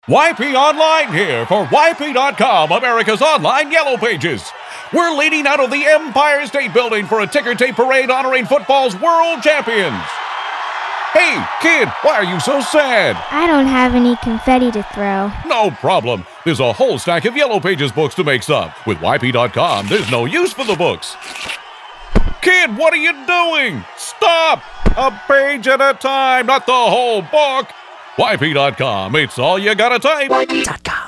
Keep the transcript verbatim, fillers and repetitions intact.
Y P Online here for Y P dot com, America's online yellow pages. We're leading out of the Empire State Building for a ticker tape parade honoring football's world champions. Hey, kid, why are you so sad? I don't have any confetti to throw. No problem. There's a whole stack of Yellow Pages books to make some. With Y P dot com, there's no use for the books. Kid, what are you doing? Stop! A page at a time, not the whole book. Y P dot com, it's all you gotta type. Y P dot com.